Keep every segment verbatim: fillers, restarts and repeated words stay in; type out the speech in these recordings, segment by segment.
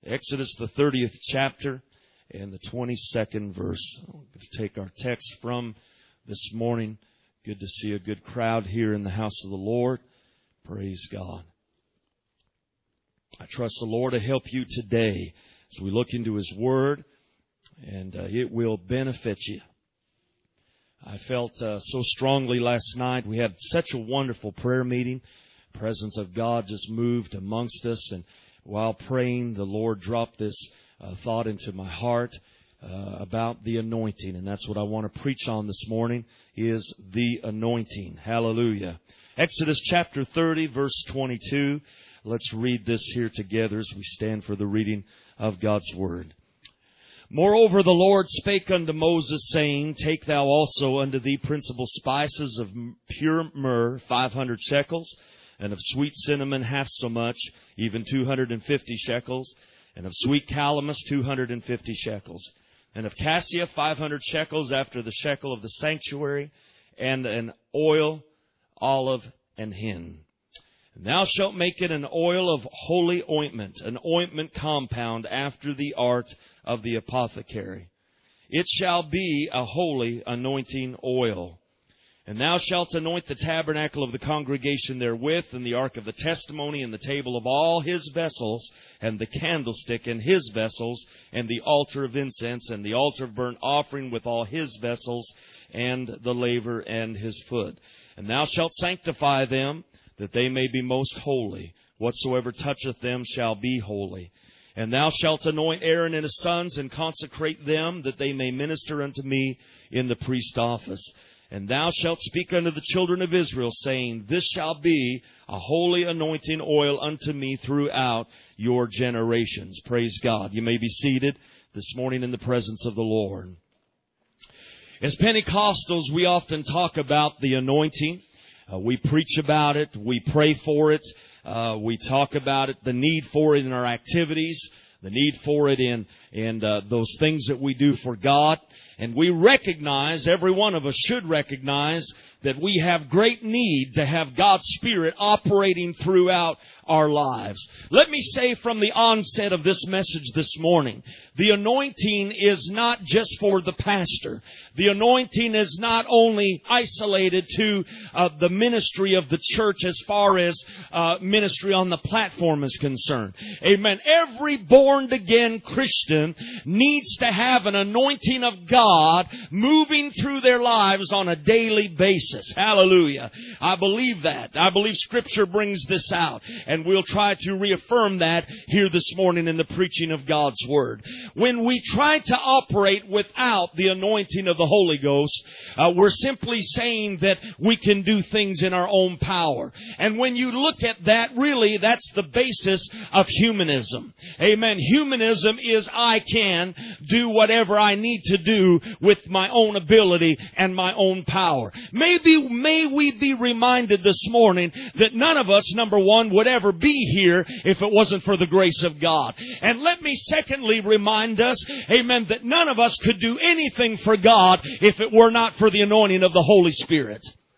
Exodus, the thirtieth chapter and the twenty-second verse. I'm going to take our text from this morning. Good to see a good crowd here in the house of the Lord. Praise God. I trust the Lord to help you today as we look into His Word, and uh, it will benefit you. I felt uh, so strongly last night. We had such a wonderful prayer meeting. The presence of God just moved amongst us, and while praying, the Lord dropped this uh, thought into my heart uh, about the anointing. And that's what I want to preach on this morning, is the anointing. Hallelujah. Exodus chapter thirty, verse twenty-two. Let's read this here together as we stand for the reading of God's Word. Moreover, the Lord spake unto Moses, saying, Take thou also unto thee principal spices of pure myrrh, five hundred shekels, and of sweet cinnamon half so much, even two hundred and fifty shekels, and of sweet calamus two hundred and fifty shekels, and of cassia five hundred shekels after the shekel of the sanctuary, and an oil, olive, and hin. And thou shalt make it an oil of holy ointment, an ointment compound after the art of the apothecary. It shall be a holy anointing oil. And thou shalt anoint the tabernacle of the congregation therewith, and the ark of the testimony, and the table of all his vessels, and the candlestick and his vessels, and the altar of incense, and the altar of burnt offering with all his vessels, and the laver and his foot. And thou shalt sanctify them, that they may be most holy. Whatsoever toucheth them shall be holy. And thou shalt anoint Aaron and his sons, and consecrate them, that they may minister unto me in the priest office. And thou shalt speak unto the children of Israel, saying, This shall be a holy anointing oil unto me throughout your generations. Praise God. You may be seated this morning in the presence of the Lord. As Pentecostals, we often talk about the anointing. Uh, we preach about it. We pray for it. Uh, we talk about it, the need for it in our activities, the need for it in, in uh, those things that we do for God. And we recognize, every one of us should recognize, that we have great need to have God's Spirit operating throughout our lives. Let me say from the onset of this message this morning, the anointing is not just for the pastor. The anointing is not only isolated to uh, the ministry of the church as far as uh, ministry on the platform is concerned. Amen. Every born-again Christian needs to have an anointing of God moving through their lives on a daily basis. Hallelujah. I believe that. I believe Scripture brings this out. And we'll try to reaffirm that here this morning in the preaching of God's Word. When we try to operate without the anointing of the Holy Ghost, uh, we're simply saying that we can do things in our own power. And when you look at that, really, that's the basis of humanism. Amen. Humanism is I can do whatever I need to do with my own ability and my own power. Maybe, may we be reminded this morning that none of us, number one, would ever be here if it wasn't for the grace of God. And let me secondly remind us, amen, that none of us could do anything for God if it were not for the anointing of the Holy Spirit.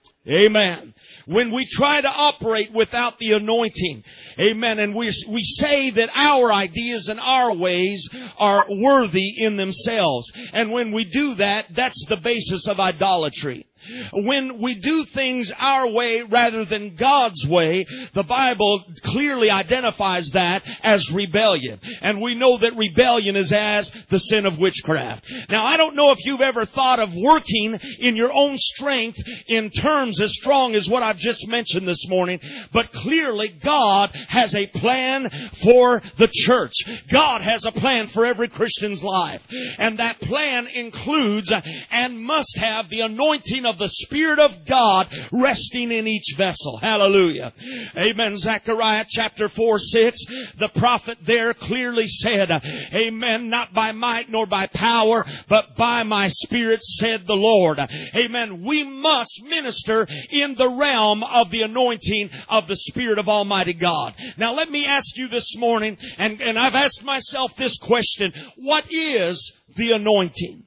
Amen. When we try to operate without the anointing, amen, and we we say that our ideas and our ways are worthy in themselves. And when we do that, that's the basis of idolatry. When we do things our way rather than God's way, the Bible clearly identifies that as rebellion. And we know that rebellion is as the sin of witchcraft. Now, I don't know if you've ever thought of working in your own strength in terms as strong as what I've just mentioned this morning, but clearly God has a plan for the church. God has a plan for every Christian's life. And that plan includes and must have the anointing of the Spirit of God resting in each vessel. Hallelujah. Amen. Zechariah chapter four, six. The prophet there clearly said, amen, not by might nor by power, but by my Spirit, said the Lord. Amen. We must minister in the realm of the anointing of the Spirit of Almighty God. Now let me ask you this morning, and, and I've asked myself this question, what is the anointing?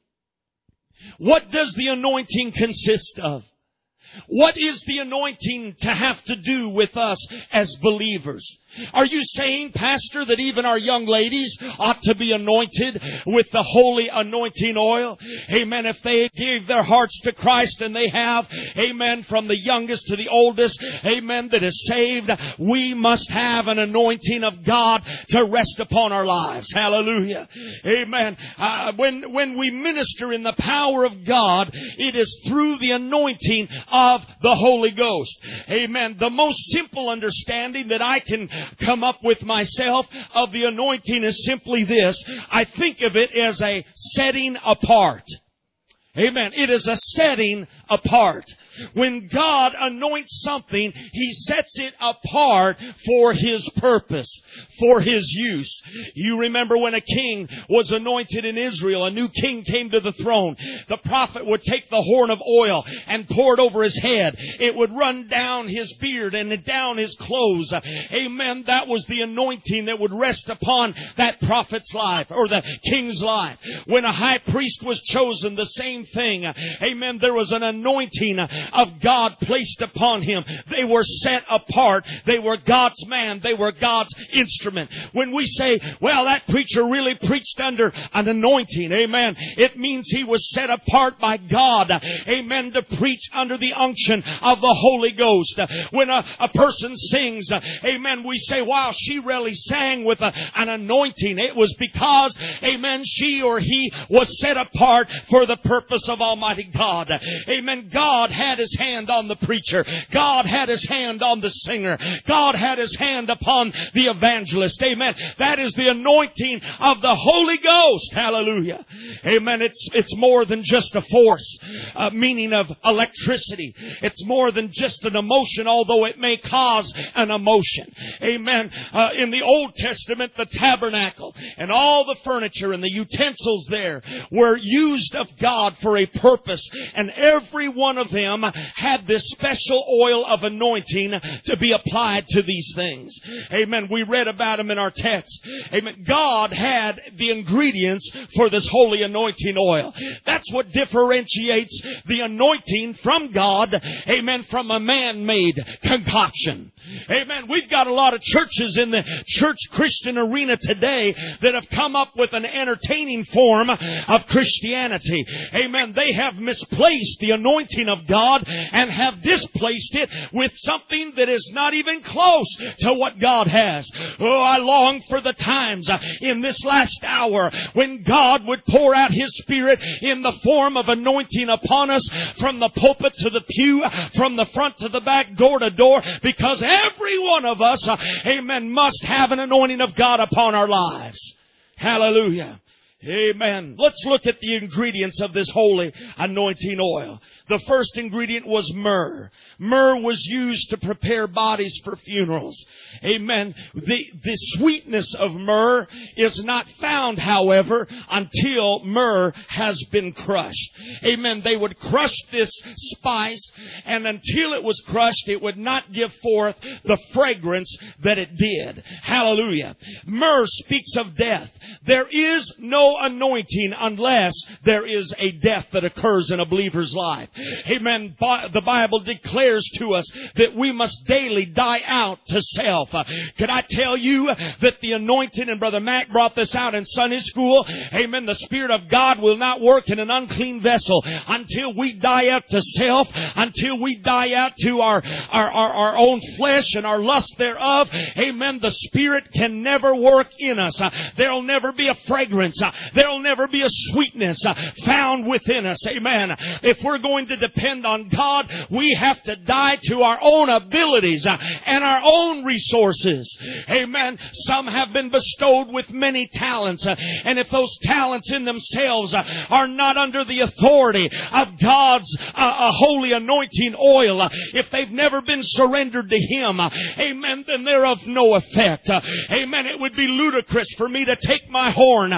What does the anointing consist of? What is the anointing to have to do with us as believers? Are you saying, Pastor, that even our young ladies ought to be anointed with the holy anointing oil? Amen. If they give their hearts to Christ, and they have, amen, from the youngest to the oldest, amen, that is saved, we must have an anointing of God to rest upon our lives. Hallelujah. Amen. Uh, when, when we minister in the power of God, it is through the anointing of the Holy Ghost. Amen. The most simple understanding that I can come up with myself of the anointing is simply this. I think of it as a setting apart. Amen. It is a setting apart. When God anoints something, He sets it apart for His purpose, for His use. You remember when a king was anointed in Israel, a new king came to the throne. The prophet would take the horn of oil and pour it over his head. It would run down his beard and down his clothes. Amen. That was the anointing that would rest upon that prophet's life, or the king's life. When a high priest was chosen, the same thing. Amen. There was an anointing of God placed upon him. They were set apart. They were God's man. They were God's instrument. When we say, well, that preacher really preached under an anointing, amen, it means he was set apart by God, amen, to preach under the unction of the Holy Ghost. When a, a person sings, amen, we say, wow, she really sang with a, an anointing. It was because, amen, she or he was set apart for the purpose of Almighty God. Amen. God had His hand on the preacher. God had His hand on the singer. God had His hand upon the evangelist. Amen. That is the anointing of the Holy Ghost. Hallelujah. Amen. It's, it's more than just a force, uh, meaning of electricity. It's more than just an emotion, although it may cause an emotion. Amen. Uh, in the Old Testament, the tabernacle and all the furniture and the utensils there were used of God for a purpose, and every one of them had this special oil of anointing to be applied to these things. Amen. We read about them in our text. Amen. God had the ingredients for this holy anointing oil. That's what differentiates the anointing from God, amen, from a man-made concoction. Amen. We've got a lot of churches in the church Christian arena today that have come up with an entertaining form of Christianity. Amen. They have misplaced the anointing of God and have displaced it with something that is not even close to what God has. Oh, I long for the times in this last hour when God would pour out His Spirit in the form of anointing upon us from the pulpit to the pew, from the front to the back, door to door, because every one of us, amen, must have an anointing of God upon our lives. Hallelujah. Amen. Let's look at the ingredients of this holy anointing oil. The first ingredient was myrrh. Myrrh was used to prepare bodies for funerals. Amen. The, the sweetness of myrrh is not found, however, until myrrh has been crushed. Amen. They would crush this spice, and until it was crushed, it would not give forth the fragrance that it did. Hallelujah. Myrrh speaks of death. There is no anointing unless there is a death that occurs in a believer's life. Amen. The Bible declares to us that we must daily die out to self. Uh, can I tell you that the anointing, and Brother Mac brought this out in Sunday school, amen, the Spirit of God will not work in an unclean vessel until we die out to self, until we die out to our, our, our, our own flesh and our lust thereof. Amen. The Spirit can never work in us. Uh, there'll never be a fragrance. Uh, there'll never be a sweetness uh, found within us. Amen. If we're going to depend on God, we have to die to our own abilities uh, and our own resources. Amen. Some have been bestowed with many talents, uh, and if those talents in themselves uh, are not under the authority of God's uh, holy anointing oil, uh, if they've never been surrendered to Him, uh, amen, then they're of no effect. Uh, amen. It would be ludicrous for me to take my horn and go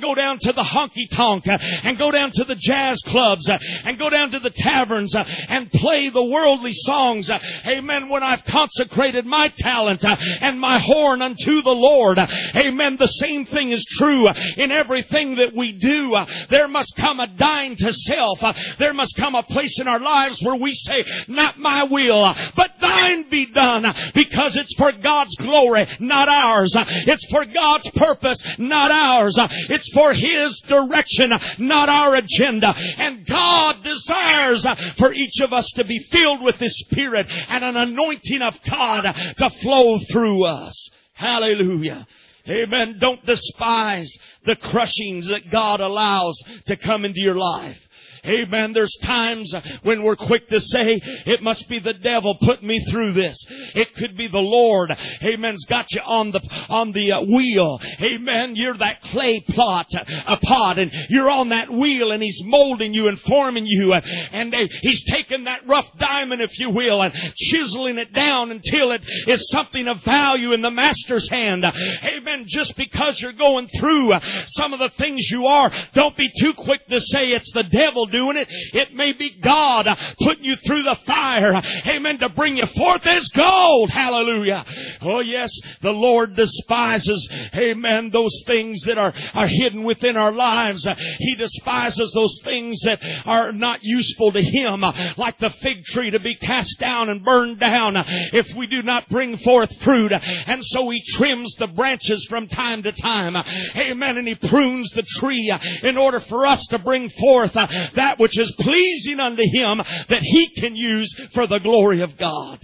go down to the honky-tonk uh, and go down to the jazz clubs uh, and go down to the taverns uh, and play the worldly songs. Uh, amen. When I've consecrated my talent uh, and my horn unto the Lord. Uh, amen. The same thing is true uh, in everything that we do. Uh, there must come a dying to self. Uh, there must come a place in our lives where we say, not my will, uh, but thine be done, uh, because it's for God's glory, not ours. Uh, it's for God's purpose, not ours. Uh, it's for His direction, uh, not our agenda. And God desires uh, for each of us to be filled with His Spirit and an anointing of God uh, to flow through us. Hallelujah. Amen. Don't despise the crushings that God allows to come into your life. Amen. There's times when we're quick to say, it must be the devil putting me through this. It could be the Lord. Amen's got you on the, on the uh, wheel. Amen. You're that clay plot, a pot, and you're on that wheel, and He's molding you and forming you. And, and uh, He's taking that rough diamond, if you will, and chiseling it down until it is something of value in the Master's hand. Amen. Just because you're going through uh, some of the things you are, don't be too quick to say it's the devil doing it. It may be God uh, putting you through the fire. Amen. To bring you forth as gold. Hallelujah. Oh yes, the Lord despises, amen, those things that are, are hidden within our lives. Uh, he despises those things that are not useful to Him, uh, like the fig tree to be cast down and burned down uh, if we do not bring forth fruit. Uh, and so He trims the branches from time to time. Uh, amen. And He prunes the tree uh, in order for us to bring forth uh, that That which is pleasing unto Him, that He can use for the glory of God.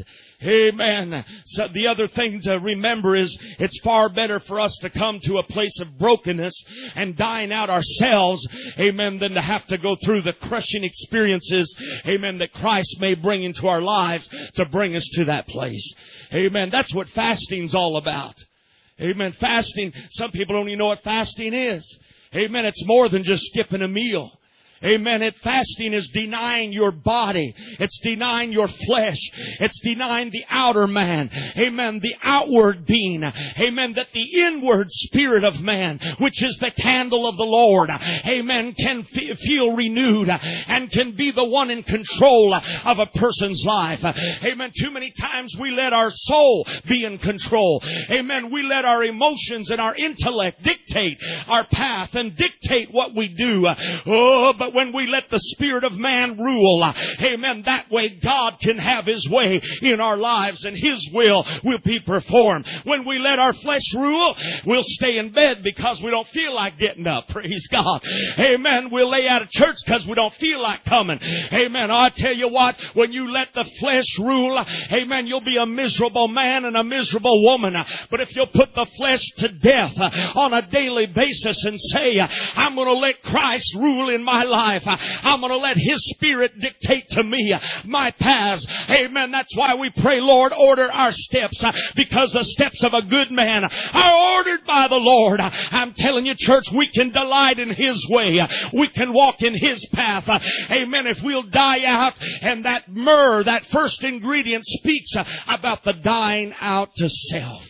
Amen. So the other thing to remember is it's far better for us to come to a place of brokenness and dying out ourselves, amen, than to have to go through the crushing experiences, amen, that Christ may bring into our lives to bring us to that place. Amen. That's what fasting's all about. Amen. Fasting, some people don't even know what fasting is. Amen. It's more than just skipping a meal. Amen. It fasting is denying your body. It's denying your flesh. It's denying the outer man. Amen. The outward being. Amen. That the inward spirit of man, which is the candle of the Lord, amen, can f- feel renewed and can be the one in control of a person's life. Amen. Too many times we let our soul be in control. Amen. We let our emotions and our intellect dictate our path and dictate what we do. Oh, but when we let the spirit of man rule, amen, that way God can have His way in our lives and His will will be performed. When we let our flesh rule, we'll stay in bed because we don't feel like getting up. Praise God. Amen. We'll lay out of church because we don't feel like coming. Amen. I tell you what, when you let the flesh rule, amen, you'll be a miserable man and a miserable woman. But if you'll put the flesh to death on a daily basis and say, I'm going to let Christ rule in my life. I'm going to let His Spirit dictate to me my paths. Amen. That's why we pray, Lord, order our steps, because the steps of a good man are ordered by the Lord. I'm telling you, church, we can delight in His way. We can walk in His path. Amen. If we'll die out, and that myrrh, that first ingredient, speaks about the dying out to self.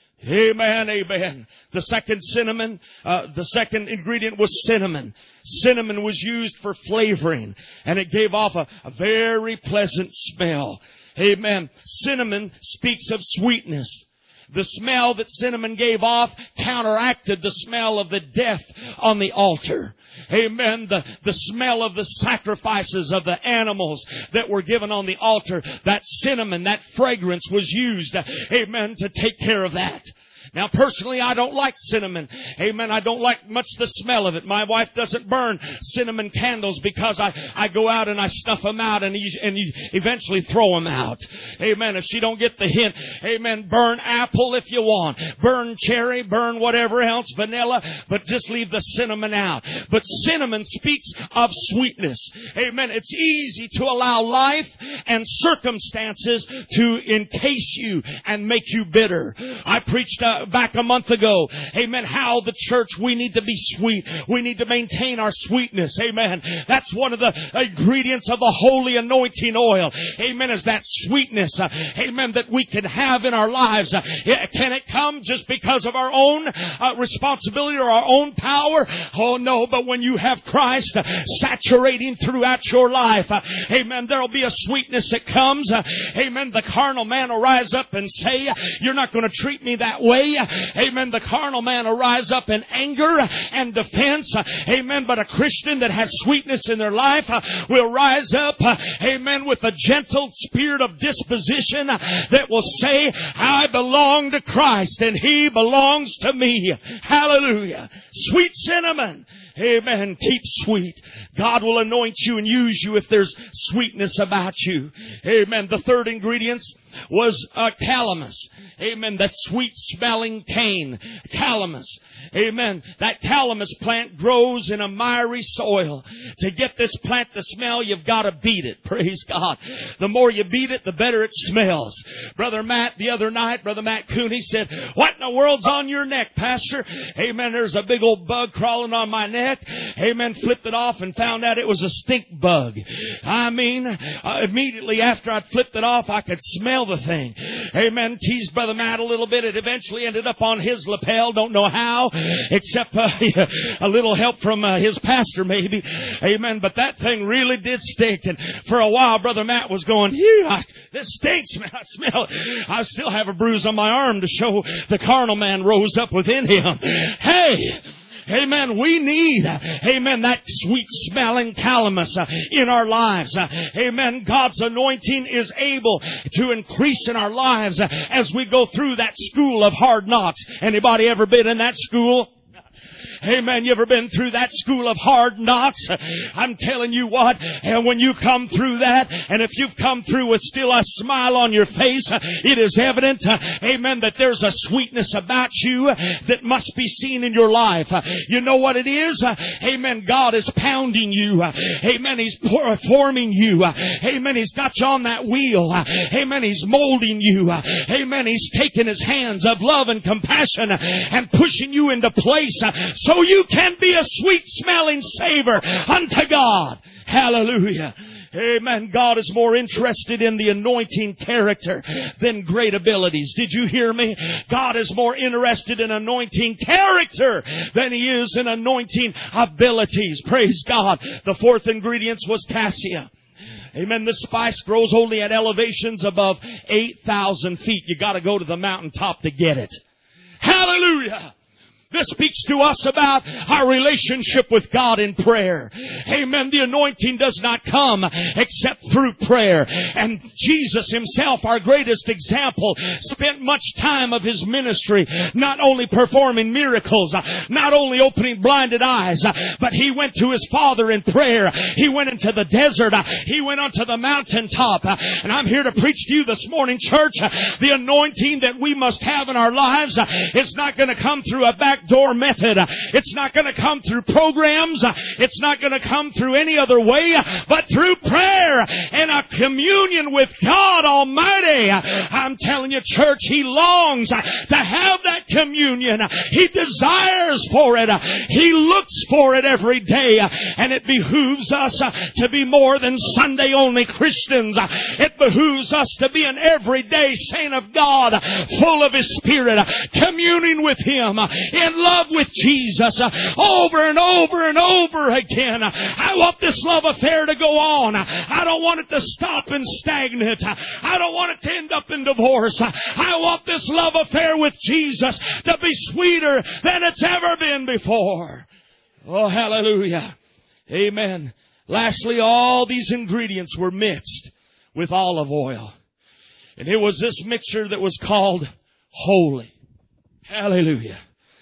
Amen, amen. The second cinnamon, uh, the second ingredient was cinnamon. Cinnamon was used for flavoring, and it gave off a, a very pleasant smell. Amen. Cinnamon speaks of sweetness. The smell that cinnamon gave off counteracted the smell of the death on the altar. Amen. The, the smell of the sacrifices of the animals that were given on the altar. That cinnamon, that fragrance was used, amen, to take care of that. Now, personally, I don't like cinnamon. Amen. I don't like much the smell of it. My wife doesn't burn cinnamon candles because I, I go out and I snuff them out and, you, and you eventually throw them out. Amen. If she don't get the hint, amen, burn apple if you want. Burn cherry, burn whatever else, vanilla, but just leave the cinnamon out. But cinnamon speaks of sweetness. Amen. It's easy to allow life and circumstances to encase you and make you bitter. I preached uh, uh, back a month ago, amen, how the church, we need to be sweet. We need to maintain our sweetness. Amen. That's one of the ingredients of the holy anointing oil. Amen. Is that sweetness. Uh, amen. That we can have in our lives. Uh, can it come just because of our own uh, responsibility or our own power? Oh no, but when you have Christ uh, saturating throughout your life, uh, amen, there'll be a sweetness that comes. Uh, amen. The carnal man will rise up and say, you're not going to treat me that way. Amen. The carnal man will rise up in anger and defense. Amen. But a Christian that has sweetness in their life uh, will rise up, uh, amen, with a gentle spirit of disposition uh, that will say, I belong to Christ and He belongs to me. Hallelujah. Sweet cinnamon. Amen. Keep sweet. God will anoint you and use you if there's sweetness about you. Amen. The third ingredient was uh, calamus. Amen. That sweet smelling cane. Calamus. Amen. That calamus plant grows in a miry soil. To get this plant to smell, you've got to beat it. Praise God. The more you beat it, the better it smells. Brother Matt, the other night, Brother Matt Cooney said, what in the world's on your neck, Pastor? Amen. There's a big old bug crawling on my neck. Amen. Flipped it off and found out it was a stink bug. I mean, uh, immediately after I'd flipped it off, I could smell the thing. Amen. Teased Brother Matt a little bit. It eventually ended up on his lapel. Don't know how, except uh, a little help from uh, his pastor maybe. Amen. But that thing really did stink. And for a while, Brother Matt was going, yeah, this stinks, man. I smell it. I still have a bruise on my arm to show the carnal man rose up within him. Hey! Amen. We need, amen, that sweet smelling calamus uh, in our lives. Uh, amen. God's anointing is able to increase in our lives uh, as we go through that school of hard knocks. Anybody ever been in that school? Amen. You ever been through that school of hard knocks? I'm telling you what, and when you come through that, and if you've come through with still a smile on your face, it is evident, amen, that there's a sweetness about you that must be seen in your life. You know what it is? Amen. God is pounding you. Amen. He's forming you. Amen. He's got you on that wheel. Amen. He's molding you. Amen. He's taking His hands of love and compassion and pushing you into place so you can be a sweet-smelling savor unto God. Hallelujah. Amen. God is more interested in the anointing character than great abilities. Did you hear me? God is more interested in anointing character than He is in anointing abilities. Praise God. The fourth ingredient was cassia. Amen. This spice grows only at elevations above eight thousand feet. You got to go to the mountaintop to get it. Hallelujah. This speaks to us about our relationship with God in prayer. Amen. The anointing does not come except through prayer. And Jesus Himself, our greatest example, spent much time of His ministry not only performing miracles, not only opening blinded eyes, but He went to His Father in prayer. He went into the desert. He went onto the mountaintop. And I'm here to preach to you this morning, church. The anointing that we must have in our lives is not going to come through a back door method. It's not going to come through programs. It's not going to come through any other way, but through prayer and a communion with God Almighty. I'm telling you, church, He longs to have that communion. He desires for it. He looks for it every day. And it behooves us to be more than Sunday only Christians. It behooves us to be an everyday saint of God, full of His Spirit, communing with Him in love with Jesus uh, over and over and over again. I want this love affair to go on. I don't want it to stop and stagnate. I don't want it to end up in divorce. I want this love affair with Jesus to be sweeter than it's ever been before. Oh, hallelujah. Amen. Lastly, all these ingredients were mixed with olive oil. And it was this mixture that was called holy. Hallelujah.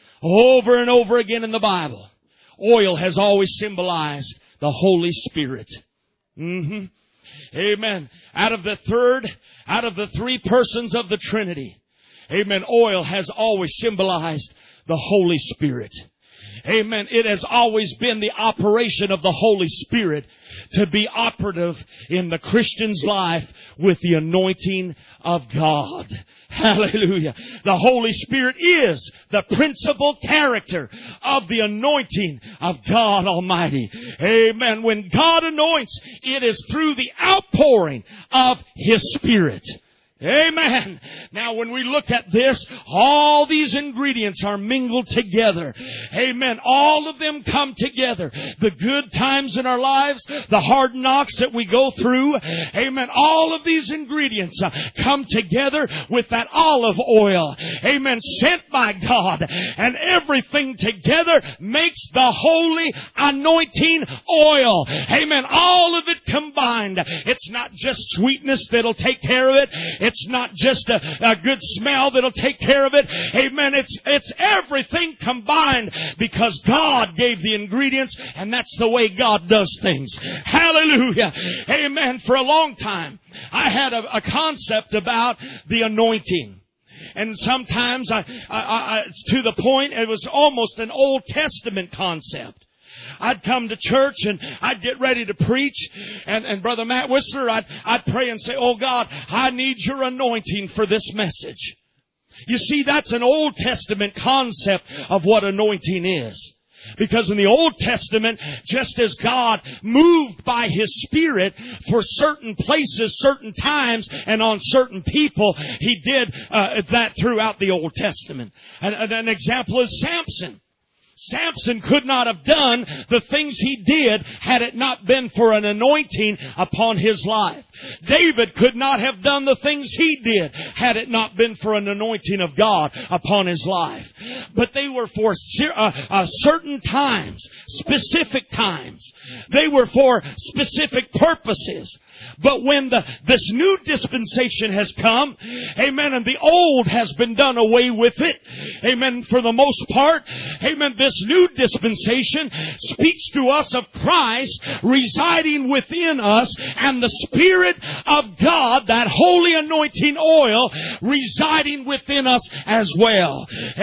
Over and over again in the Bible, oil has always symbolized the Holy Spirit. Mm-hmm. Amen. Out of the third, out of the three persons of the Trinity, amen, oil has always symbolized the Holy Spirit. Amen. It has always been the operation of the Holy Spirit to be operative in the Christian's life with the anointing of God. Hallelujah. The Holy Spirit is the principal character of the anointing of God Almighty. Amen. When God anoints, it is through the outpouring of His Spirit. Amen. Now when we look at this, all these ingredients are mingled together. Amen. All of them come together. The good times in our lives, the hard knocks that we go through. Amen. All of these ingredients uh, come together with that olive oil. Amen. Sent by God. And everything together makes the holy anointing oil. Amen. All of it combined. It's not just sweetness that'll take care of it. It's not just a, a good smell that'll take care of it. Amen. It's, it's everything combined because God gave the ingredients, and that's the way God does things. Hallelujah. Amen. For a long time, I had a, a concept about the anointing. And sometimes I, I, I, to the point, it was almost an Old Testament concept. I'd come to church and I'd get ready to preach. And, and Brother Matt Whistler, I'd, I'd pray and say, oh God, I need your anointing for this message. You see, that's an Old Testament concept of what anointing is. Because in the Old Testament, just as God moved by His Spirit for certain places, certain times, and on certain people, He did uh, that throughout the Old Testament. And, and an example is Samson. Samson could not have done the things he did had it not been for an anointing upon his life. David could not have done the things he did had it not been for an anointing of God upon his life. But they were for uh, uh, certain times, specific times. They were for specific purposes. But when the, this new dispensation has come, amen, and the old has been done away with it, amen, for the most part, amen, this new dispensation speaks to us of Christ residing within us and the Spirit of God, that holy anointing oil, residing within us as well.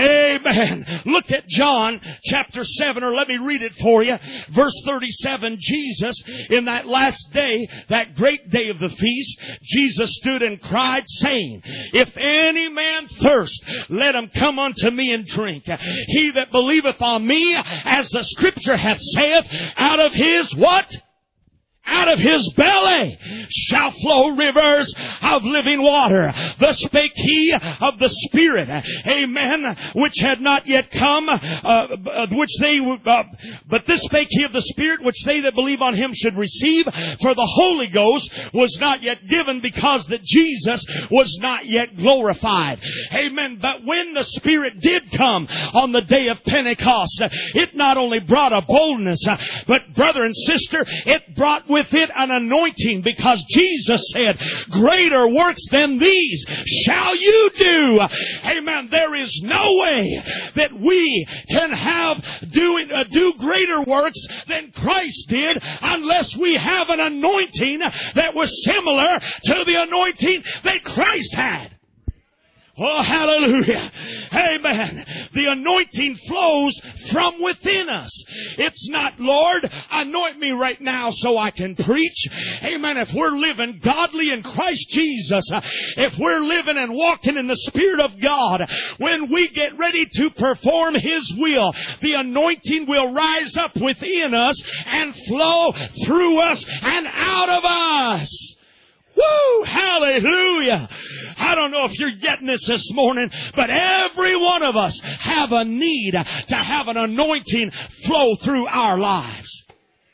Amen. Look at John chapter seven, or let me read it for you. Verse thirty-seven, Jesus, in that last day, that great Great day of the feast, Jesus stood and cried, saying, if any man thirst, let him come unto me and drink. He that believeth on me, as the scripture hath saith, out of his what? Out of his belly shall flow rivers of living water. Thus spake he of the Spirit, amen, which had not yet come, uh, which they, uh, but this spake he of the Spirit, which they that believe on him should receive. For the Holy Ghost was not yet given, because that Jesus was not yet glorified. Amen. But when the Spirit did come on the day of Pentecost, it not only brought a boldness, but brother and sister, it brought with it an anointing, because Jesus said, greater works than these shall you do. Amen. There is no way that we can have doing, uh, do greater works than Christ did unless we have an anointing that was similar to the anointing that Christ had. Oh, hallelujah. Amen. The anointing flows from within us. It's not, Lord, anoint me right now so I can preach. Amen. If we're living godly in Christ Jesus, if we're living and walking in the Spirit of God, when we get ready to perform His will, the anointing will rise up within us and flow through us and out of us. Woo! Hallelujah! I don't know if you're getting this this morning, but every one of us have a need to have an anointing flow through our lives.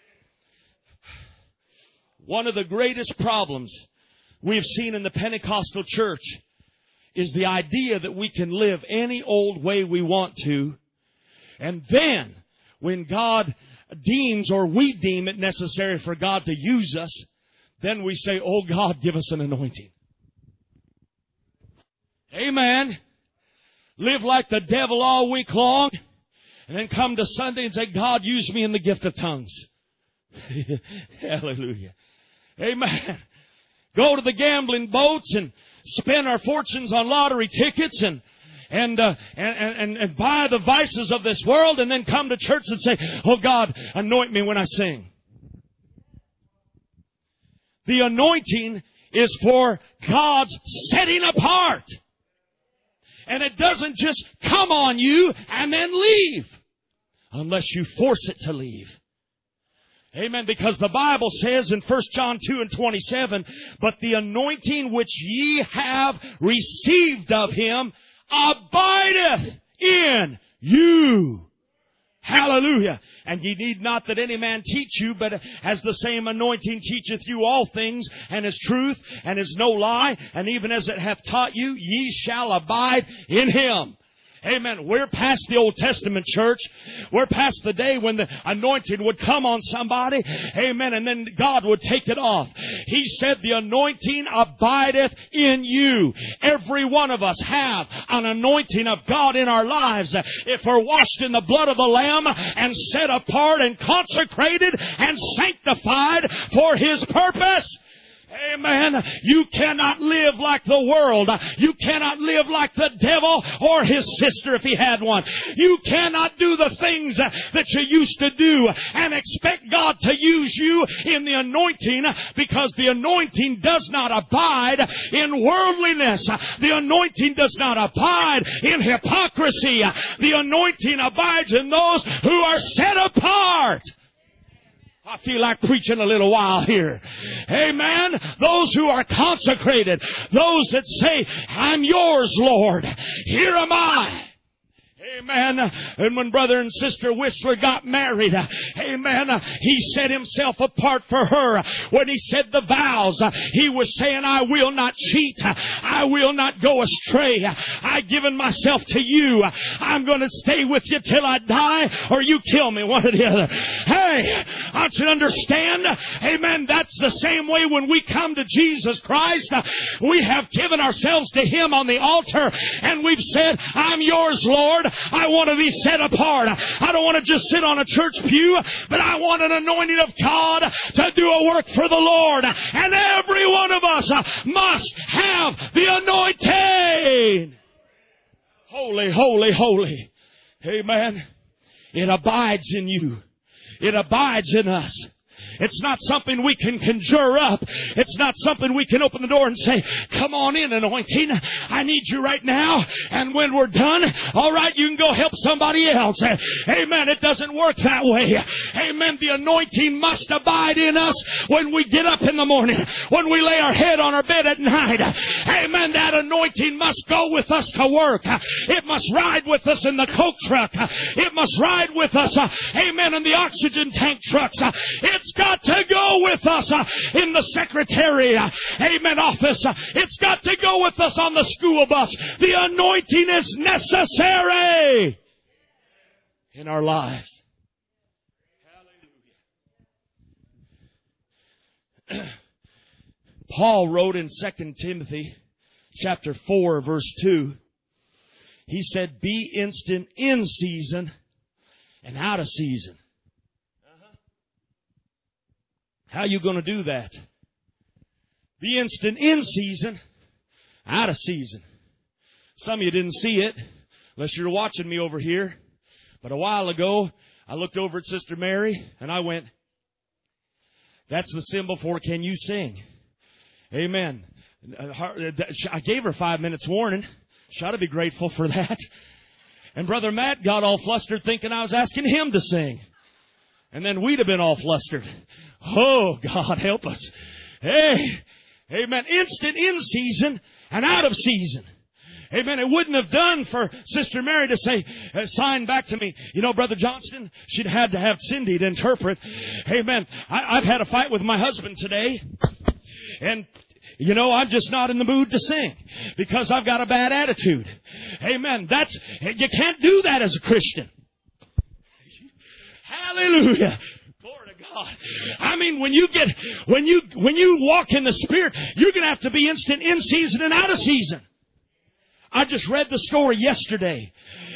One of the greatest problems we've seen in the Pentecostal church is the idea that we can live any old way we want to, and then when God deems, or we deem it necessary for God to use us, then we say, oh God, give us an anointing. Amen. Live like the devil all week long, and then come to Sunday and say, God, use me in the gift of tongues. Hallelujah. Amen. Go to the gambling boats and spend our fortunes on lottery tickets and and, uh, and, and, and buy the vices of this world and then come to church and say, oh God, anoint me when I sing. The anointing is for God's setting apart. And it doesn't just come on you and then leave. Unless you force it to leave. Amen. Because the Bible says in First John two and twenty-seven, but the anointing which ye have received of Him abideth in you. Hallelujah. And ye need not that any man teach you, but as the same anointing teacheth you all things, and is truth, and is no lie, and even as it hath taught you, ye shall abide in Him. Amen. We're past the Old Testament, church. We're past the day when the anointing would come on somebody. Amen. And then God would take it off. He said the anointing abideth in you. Every one of us have an anointing of God in our lives. If we're washed in the blood of the Lamb and set apart and consecrated and sanctified for His purpose. Amen. You cannot live like the world. You cannot live like the devil or his sister if he had one. You cannot do the things that you used to do and expect God to use you in the anointing, because the anointing does not abide in worldliness. The anointing does not abide in hypocrisy. The anointing abides in those who are set apart. I feel like preaching a little while here. Amen. Those who are consecrated. Those that say, I'm yours, Lord. Here am I. Amen. And when brother and sister Whistler got married, amen, he set himself apart for her. When he said the vows, he was saying, I will not cheat. I will not go astray. I've given myself to you. I'm going to stay with you till I die or you kill me, one or the other. Hey, I want you to understand, amen, that's the same way when we come to Jesus Christ. We have given ourselves to Him on the altar and we've said, I'm yours, Lord. I want to be set apart. I don't want to just sit on a church pew, but I want an anointing of God to do a work for the Lord. And every one of us must have the anointing. Holy, holy, holy. Amen. It abides in you. It abides in us. It's not something we can conjure up. It's not something we can open the door and say, come on in, anointing. I need you right now. And when we're done, all right, you can go help somebody else. Amen. It doesn't work that way. Amen. The anointing must abide in us when we get up in the morning, when we lay our head on our bed at night. Amen. That anointing must go with us to work. It must ride with us in the Coke truck. It must ride with us, amen, in the oxygen tank trucks. It's got to go with us uh, in the secretary, uh, amen, office. Uh, it's got to go with us on the school bus. The anointing is necessary in our lives. Hallelujah. Paul wrote in Second Timothy chapter four, verse two. He said, be instant in season and out of season. How are you going to do that? Be instant in season, out of season. Some of you didn't see it, unless you're watching me over here. But a while ago, I looked over at Sister Mary, and I went, that's the symbol for can you sing? Amen. I gave her five minutes warning. She ought to be grateful for that. And Brother Matt got all flustered thinking I was asking him to sing. And then we'd have been all flustered. Oh, God, help us. Hey, amen. Instant in season and out of season. Amen. It wouldn't have done for Sister Mary to say, uh, sign back to me. You know, Brother Johnston, she'd had to have Cindy to interpret. Amen. I, I've had a fight with my husband today. And you know, I'm just not in the mood to sing because I've got a bad attitude. Amen. That's, you can't do that as a Christian. Hallelujah. Glory to God. I mean, when you get, when you, when you walk in the Spirit, you're going to have to be instant in season and out of season. I just read the story yesterday.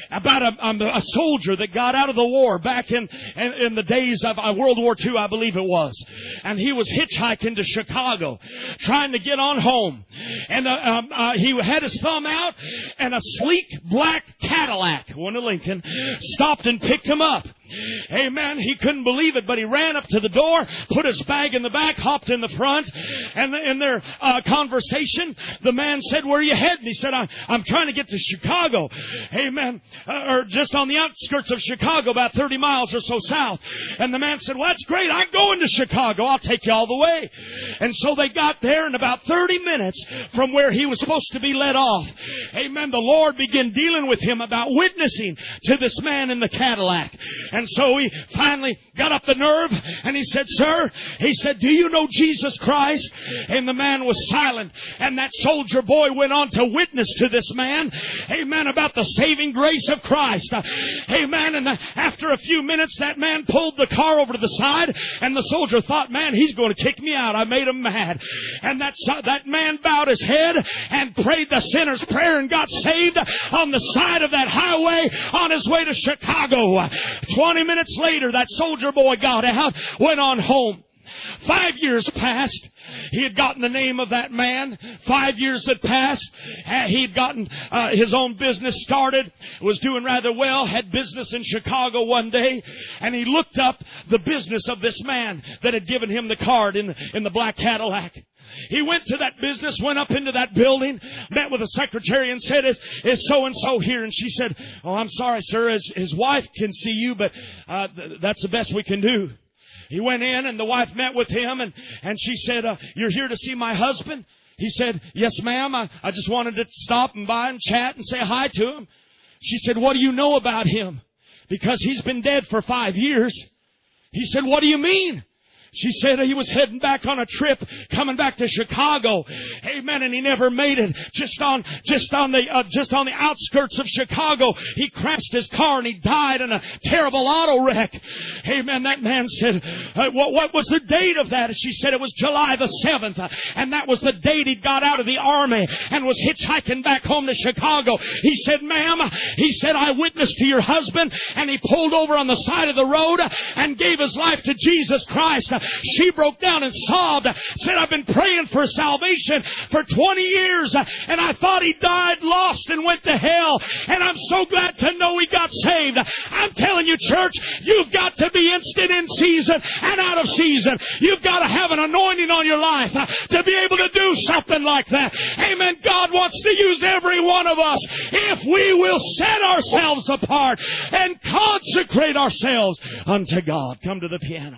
about a, um, a soldier that got out of the war back in, in, in the days of uh, World War Two, I believe it was. And he was hitchhiking to Chicago, trying to get on home. And uh, um, uh, he had his thumb out, and a sleek black Cadillac, one of Lincoln, stopped and picked him up. Amen. He couldn't believe it, but he ran up to the door, put his bag in the back, hopped in the front, and in their uh, conversation, the man said, "Where are you heading?" He said, I'm, I'm trying to get to Chicago. Amen. Uh, or just on the outskirts of Chicago, about thirty miles or so south. And the man said, "Well, that's great. I'm going to Chicago. I'll take you all the way." And so they got there, and about thirty minutes from where he was supposed to be let off, amen, the Lord began dealing with him about witnessing to this man in the Cadillac. And so he finally got up the nerve and he said, "Sir," he said, "do you know Jesus Christ?" And the man was silent. And that soldier boy went on to witness to this man, amen, about the saving grace of Christ. Amen. And after a few minutes, that man pulled the car over to the side, and the soldier thought, "Man, he's going to kick me out. I made him mad." And that, that man bowed his head and prayed the sinner's prayer and got saved on the side of that highway on his way to Chicago. Twenty minutes later, that soldier boy got out, went on home. Five years passed. He had gotten the name of that man. Five years had passed. He had gotten uh, his own business started. Was doing rather well. Had business in Chicago one day. And he looked up the business of this man that had given him the card in, in the black Cadillac. He went to that business, went up into that building, met with the secretary and said, is, is so-and-so here? And she said, "Oh, I'm sorry, sir. His, his wife can see you, but uh, th- that's the best we can do." He went in and the wife met with him and, and she said, uh, "You're here to see my husband?" He said, "Yes, ma'am. I, I just wanted to stop and by and chat and say hi to him." She said, "What do you know about him?" "Because he's been dead for five years. He said, "What do you mean?" She said he was heading back on a trip, coming back to Chicago. Amen. And he never made it. Just on, just on the, uh, just on the outskirts of Chicago, he crashed his car and he died in a terrible auto wreck. Amen. That man said, uh, what, what was the date of that? She said it was July the seventh. Uh, and that was the date he got out of the army and was hitchhiking back home to Chicago. He said, "Ma'am," he said, "I witnessed to your husband and he pulled over on the side of the road and gave his life to Jesus Christ." She broke down and sobbed, said, "I've been praying for salvation for twenty years, and I thought he died lost and went to hell, and I'm so glad to know he got saved." I'm telling you, church, you've got to be instant in season and out of season. You've got to have an anointing on your life to be able to do something like that. Amen. God wants to use every one of us if we will set ourselves apart and consecrate ourselves unto God. Come to the piano.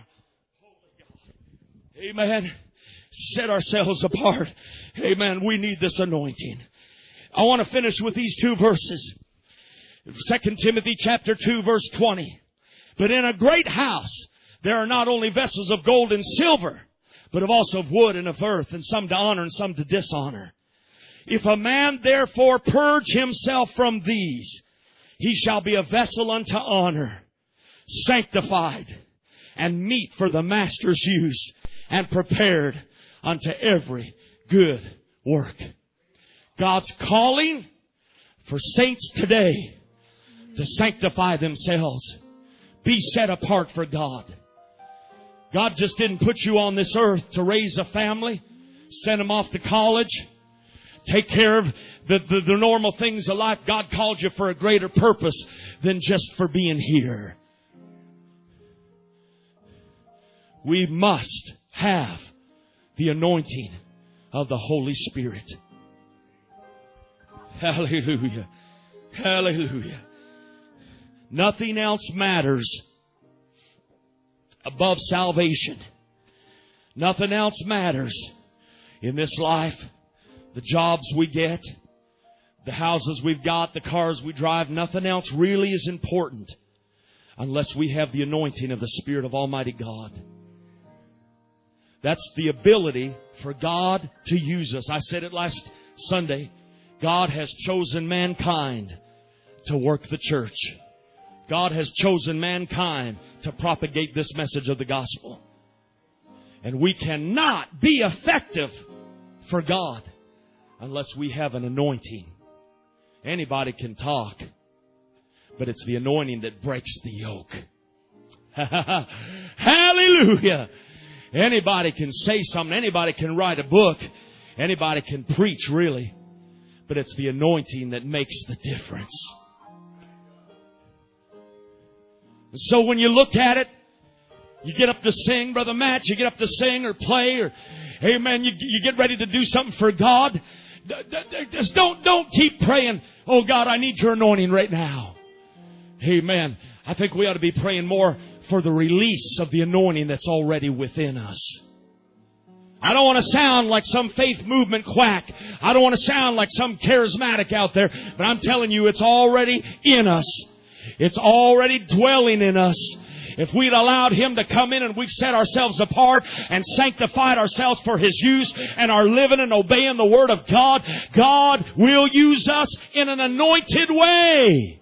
Amen. Set ourselves apart. Amen. We need this anointing. I want to finish with these two verses. Second Timothy chapter two verse twenty. "But in a great house there are not only vessels of gold and silver, but of also of wood and of earth, and some to honor and some to dishonor. If a man therefore purge himself from these, he shall be a vessel unto honor, sanctified, and meet for the master's use, and prepared unto every good work." God's calling for saints today to sanctify themselves. Be set apart for God. God just didn't put you on this earth to raise a family, send them off to college, take care of the, the, the normal things of life. God called you for a greater purpose than just for being here. We must have the anointing of the Holy Spirit. Hallelujah. Hallelujah. Nothing else matters above salvation. Nothing else matters in this life. The jobs we get, the houses we've got, the cars we drive, nothing else really is important unless we have the anointing of the Spirit of Almighty God. That's the ability for God to use us. I said it last Sunday. God has chosen mankind to work the church. God has chosen mankind to propagate this message of the gospel. And we cannot be effective for God unless we have an anointing. Anybody can talk. but it's the anointing that breaks the yoke. Hallelujah. Anybody can say something. Anybody can write a book. Anybody can preach, really. But it's the anointing that makes the difference. So when you look at it, you get up to sing, Brother Matt, you get up to sing or play or, amen, you, you get ready to do something for God. Just don't, don't keep praying, oh God, I need your anointing right now. Amen. I think we ought to be praying more for the release of the anointing that's already within us. I don't want to sound like some faith movement quack. I don't want to sound like some charismatic out there. But I'm telling you, it's already in us. It's already dwelling in us. If we'd allowed Him to come in and we've set ourselves apart and sanctified ourselves for His use and are living and obeying the Word of God, God will use us in an anointed way.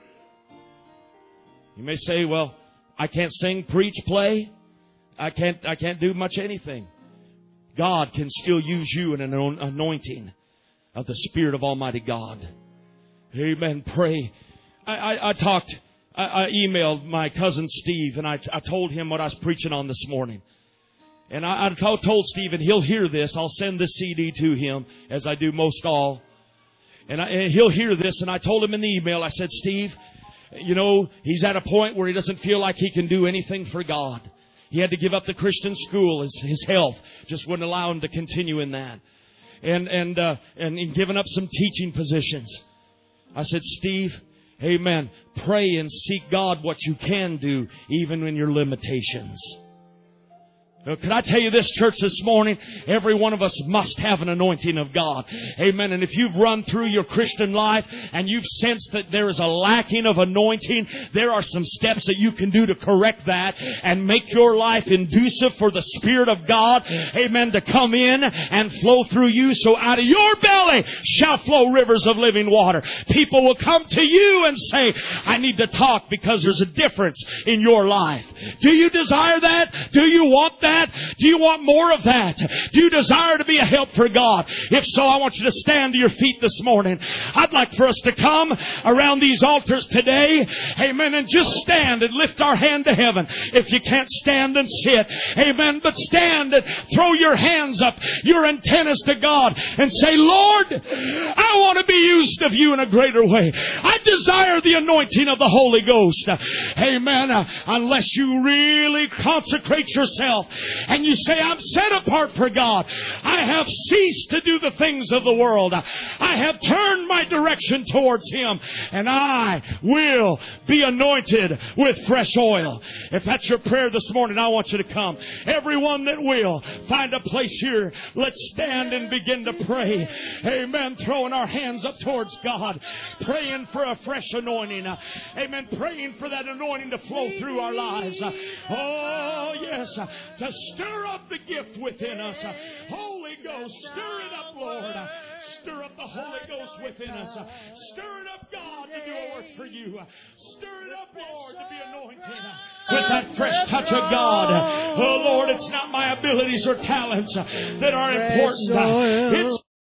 You may say, well, I can't sing, preach, play. I can't, I can't do much anything. God can still use you in an anointing of the Spirit of Almighty God. Amen. Pray. I, I, I talked, I, I emailed my cousin Steve, and I, I told him what I was preaching on this morning. And I, I told, told Steve, and he'll hear this. I'll send this C D to him, as I do most all. And, I, and he'll hear this. And I told him in the email, I said, Steve, you know, he's at a point where he doesn't feel like he can do anything for God. He had to give up the Christian school. His, his health just wouldn't allow him to continue in that. And, and, uh, and in giving up some teaching positions. I said, Steve, amen, pray and seek God what you can do, even in your limitations. Now, can I tell you this, church, this morning? Every one of us must have an anointing of God. Amen. And if you've run through your Christian life and you've sensed that there is a lacking of anointing, there are some steps that you can do to correct that and make your life inducive for the Spirit of God, amen, to come in and flow through you. So out of your belly shall flow rivers of living water. People will come to you and say, I need to talk because there's a difference in your life. Do you desire that? Do you want that? Do you want more of that? Do you desire to be a help for God? If so, I want you to stand to your feet this morning. I'd like for us to come around these altars today, amen, and just stand and lift our hand to heaven. If you can't stand, then sit, amen, but stand and throw your hands up, your antennas to God, and say, Lord, I want to be used of you in a greater way. I desire the anointing of the Holy Ghost. Amen. Unless you really consecrate yourself and you say, I'm set apart for God. I have ceased to do the things of the world. I have turned my direction towards Him, and I will be anointed with fresh oil. If that's your prayer this morning, I want you to come. Everyone that will, find a place here. Let's stand and begin to pray. Amen. Throwing our hands up towards God. Praying for a fresh anointing. Amen. Praying for that anointing to flow through our lives. Oh, yes. To stir up the gift within us. Holy Ghost, stir it up, Lord. Stir up the Holy Ghost within us. Stir it up, God, to do a work for you. Stir it up, Lord, to be anointed with that fresh touch of God. Oh, Lord, it's not my abilities or talents that are important. It's